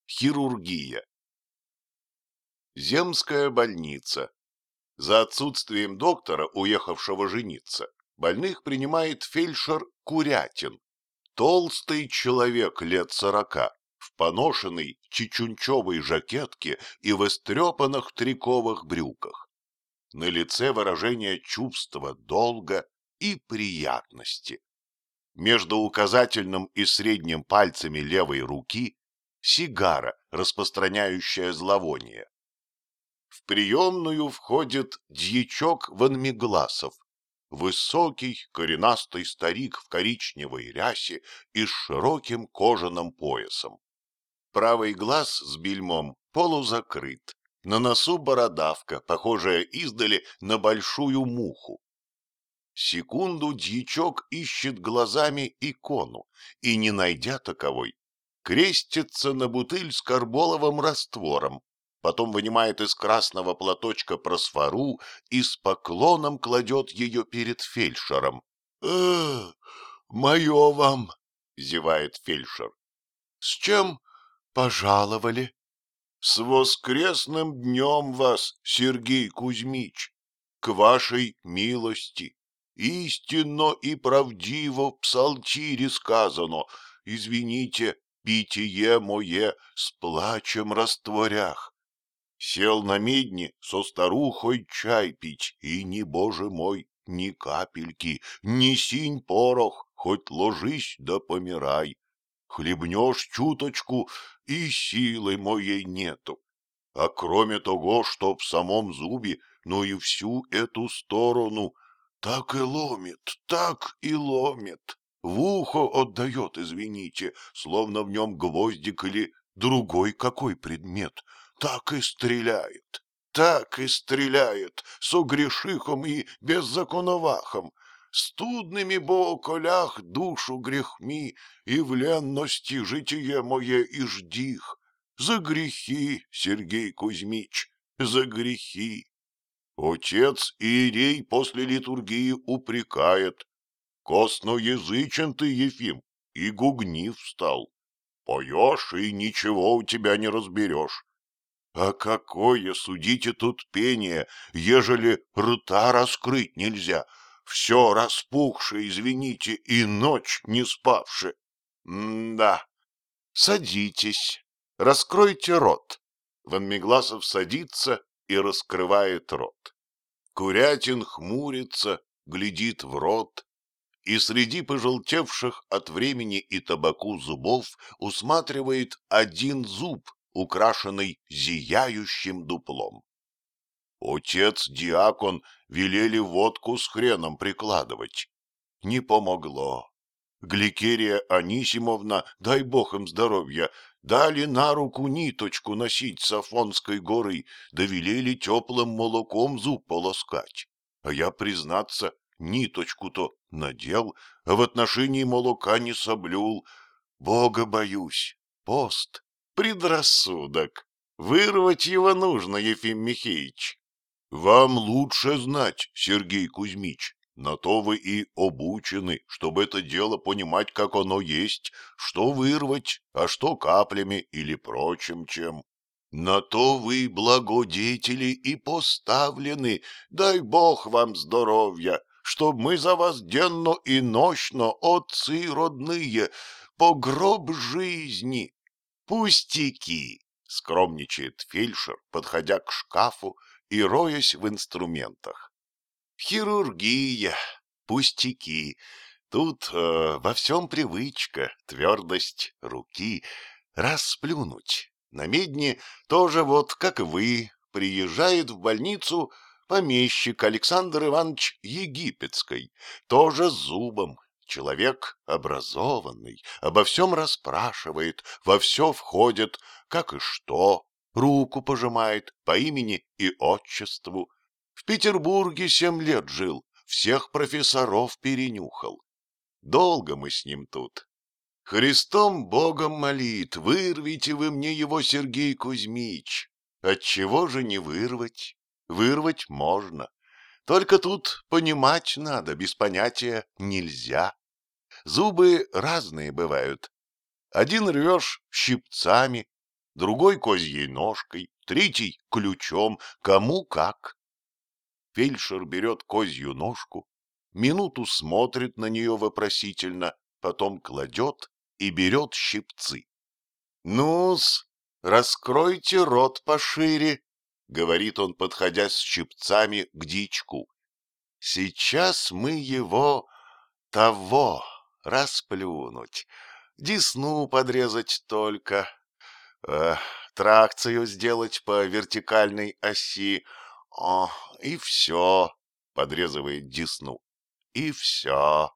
Хирургия. Земская больница. За отсутствием доктора, уехавшего жениться, больных принимает фельдшер Курятин. Толстый человек лет 40, в поношенной чечунчевой жакетке и в истрепанных триковых брюках. На лице выражение чувства долга и приятности. Между указательным и средним пальцами левой руки сигара, распространяющая зловоние. В приемную входит дьячок Ванмегласов, высокий коренастый старик в коричневой рясе и с широким кожаным поясом. Правый глаз с бельмом полузакрыт, на носу бородавка, похожая издали на большую муху. Секунду дьячок ищет глазами икону и, не найдя таковой, крестится на бутыль с карболовым раствором, потом вынимает из красного платочка просфору и с поклоном кладет ее перед фельдшером. Мое вам!» — зевает фельдшер. «С чем пожаловали?» «С воскресным днем вас, Сергей Кузьмич, к вашей милости. Истинно и правдиво в псалтире сказано, извините, питье мое с плачем растворях. Сел на медне со старухой чай пить, и ни, боже мой, ни капельки, ни синь порох, хоть ложись да помирай. Хлебнешь чуточку, и силы моей нету. А кроме того, что в самом зубе, ну и всю эту сторону, так и ломит. В ухо отдает, извините, словно в нем гвоздик или другой какой предмет. Так и стреляет, с огрешихом и беззаконовахом. Студными бо околях душу грехми, и в ленности житие мое и ждих. За грехи, Сергей Кузьмич, за грехи. Отец иерей после литургии упрекает. Косноязычен ты, Ефим, и гугнив стал. Поешь, и ничего у тебя не разберешь. А какое, судите, тут пение, ежели рта раскрыть нельзя, все распухшее, извините, и ночь не спавши. Да, садитесь, раскройте рот. Ванмегласов садится и раскрывает рот. Курятин хмурится, глядит в рот, и среди пожелтевших от времени и табаку зубов усматривает один зуб, украшенный зияющим дуплом. Отец-диакон велели водку с хреном прикладывать. Не помогло. Гликерия Анисимовна, дай бог им здоровья, дали на руку ниточку носить с Афонской горы, да велели теплым молоком зуб полоскать. А я, признаться, ниточку-то надел, а в отношении молока не соблюл. Бога боюсь. Пост. Предрассудок. Вырвать его нужно, Ефим Михеич. Вам лучше знать, Сергей Кузьмич. На то вы и обучены, чтобы это дело понимать, как оно есть, что вырвать, а что каплями или прочим чем. На то вы благодетели и поставлены, дай Бог вам здоровья, чтоб мы за вас денно и нощно, отцы родные, по гроб жизни. Пустяки, скромничает фельдшер, подходя к шкафу и роясь в инструментах. Хирургия, пустяки. Тут во всем привычка, твердость руки. Расплюнуть. На медне тоже вот, как и вы, приезжает в больницу помещик Александр Иванович Египетской, тоже с зубом. Человек образованный, обо всем расспрашивает, во все входит, как и что, руку пожимает по имени и отчеству. В Петербурге 7 лет жил, всех профессоров перенюхал. Долго мы с ним тут. Христом Богом молит, вырвите вы мне его, Сергей Кузьмич. Отчего же не вырвать? Вырвать можно. Только тут понимать надо, без понятия нельзя. Зубы разные бывают. Один рвешь щипцами, другой козьей ножкой, третий ключом, кому как. Фельдшер берет козью ножку, минуту смотрит на нее вопросительно, потом кладет и берет щипцы. «Ну-с, раскройте рот пошире», — говорит он, подходя с щипцами к дичку. «Сейчас мы его того расплюнуть, десну подрезать только, э, тракцию сделать по вертикальной оси, о, и все», — подрезывает десну, — «и все».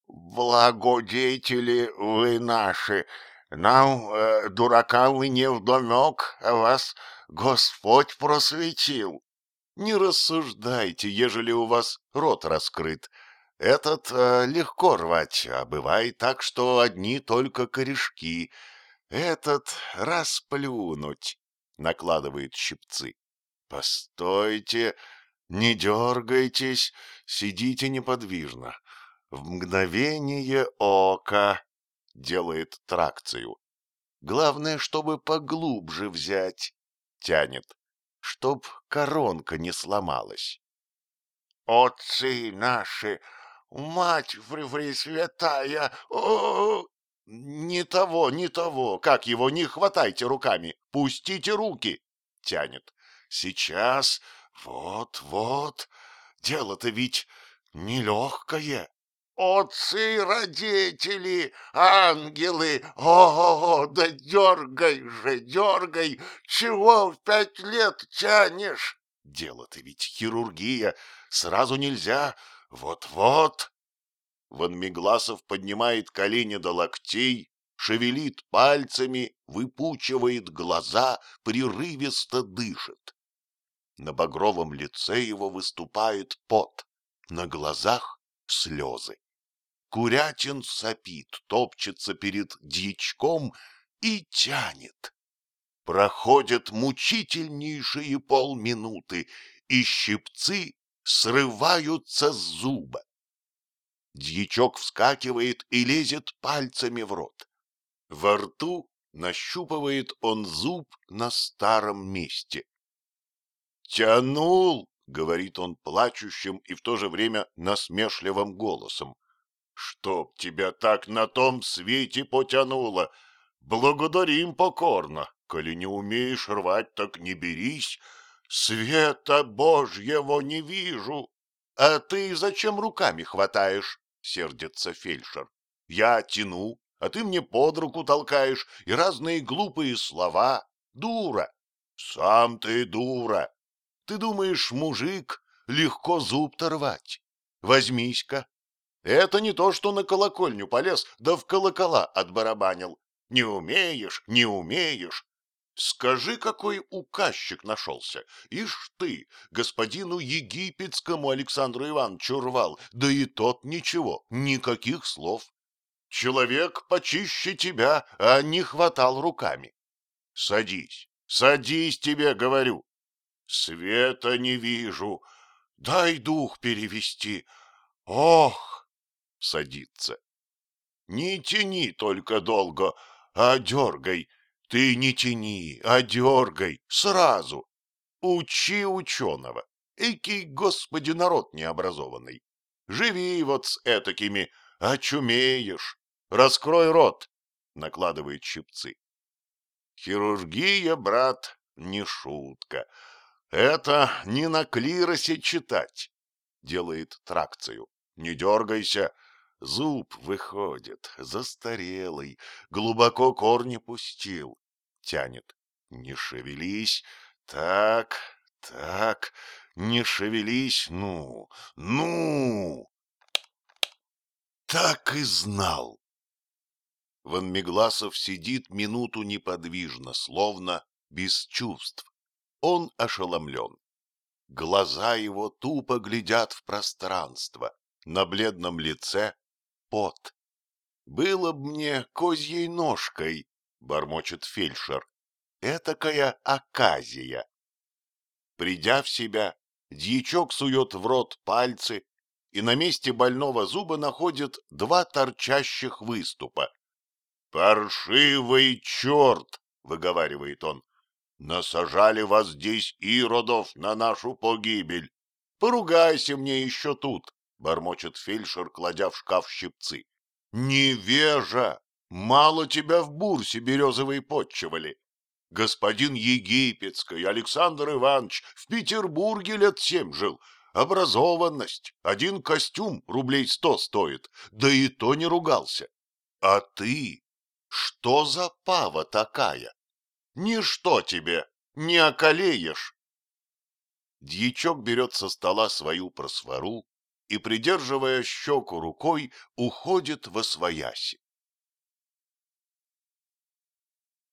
«Благодетели вы наши, нам, дуракам, вы не вдомек, а вас Господь просветил». «Не рассуждайте, ежели у вас рот раскрыт. Этот легко рвать, а бывает так, что одни только корешки. Этот расплюнуть», — накладывает щипцы. «Постойте, не дергайтесь, сидите неподвижно. В мгновение ока», — делает тракцию. «Главное, чтобы поглубже взять», — тянет, «чтоб коронка не сломалась». «Отцы наши, мать пресвятая, о, не того, не того, как его, не хватайте руками, пустите руки», — тянет. «Сейчас, вот, дело-то ведь нелегкое». «Отцы-родители, ангелы, о, да дергай же, дергай, чего в 5 лет тянешь?» «Дело-то ведь хирургия, сразу нельзя, вот-вот». Ван Мегласов поднимает колени до локтей, шевелит пальцами, выпучивает глаза, прерывисто дышит. На багровом лице его выступает пот, на глазах слезы. Курятин сопит, топчется перед дьячком и тянет. Проходят мучительнейшие полминуты, и щипцы срываются с зуба. Дьячок вскакивает и лезет пальцами в рот. Во рту нащупывает он зуб на старом месте. «Тянул!» — говорит он плачущим и в то же время насмешливым голосом. «Чтоб тебя так на том свете потянуло! Благодарим покорно. Коли не умеешь рвать, так не берись. Света Божьего не вижу». «А ты зачем руками хватаешь?» — сердится фельдшер. «Я тяну, а ты мне под руку толкаешь и разные глупые слова. Дура!» «Сам ты дура! Ты думаешь, мужик, легко зуб-то рвать? Возьмись-ка. Это не то, что на колокольню полез, да в колокола отбарабанил. Не умеешь, не умеешь. Скажи, какой указчик нашелся. Ишь ты, господину египетскому Александру Ивановичу рвал, да и тот ничего, никаких слов. Человек почище тебя, а не хватал руками. Садись, садись, тебе говорю. Света не вижу, дай дух перевести. Ох! Садится. Не тяни только долго, а дергай. Ты не тяни, а дергай сразу. Учи ученого. Экий, господи, народ необразованный. Живи вот с этакими, очумеешь. Раскрой рот, накладывает щипцы. Хирургия, брат, не шутка. Это не на клиросе читать. Делает тракцию. Не дергайся. Зуб выходит, застарелый, глубоко корни пустил. Тянет. Не шевелись. Так, так, не шевелись. Ну. Так и знал. Ван Мегласов сидит минуту неподвижно, словно без чувств. Он ошеломлен. Глаза его тупо глядят в пространство. На бледном лице пот. «Было б мне козьей ножкой», — бормочет фельдшер, — «этакая оказия». Придя в себя, дьячок сует в рот пальцы и на месте больного зуба находит два торчащих выступа. «Паршивый черт!» — выговаривает он. Насажали вас здесь, иродов, на нашу погибель. Поругайся мне еще тут, — бормочет фельдшер, кладя в шкаф щипцы. Невежа! Мало тебя в Бурсе березовые подчивали. Господин Египетский Александр Иванович в Петербурге лет 7 жил. Образованность. Один костюм рублей 100 стоит, да и то не ругался. А ты? Что за пава такая? Ничто тебе, не околеешь. Дьячок берет со стола свою просвору и, придерживая щеку рукой, уходит восвояси.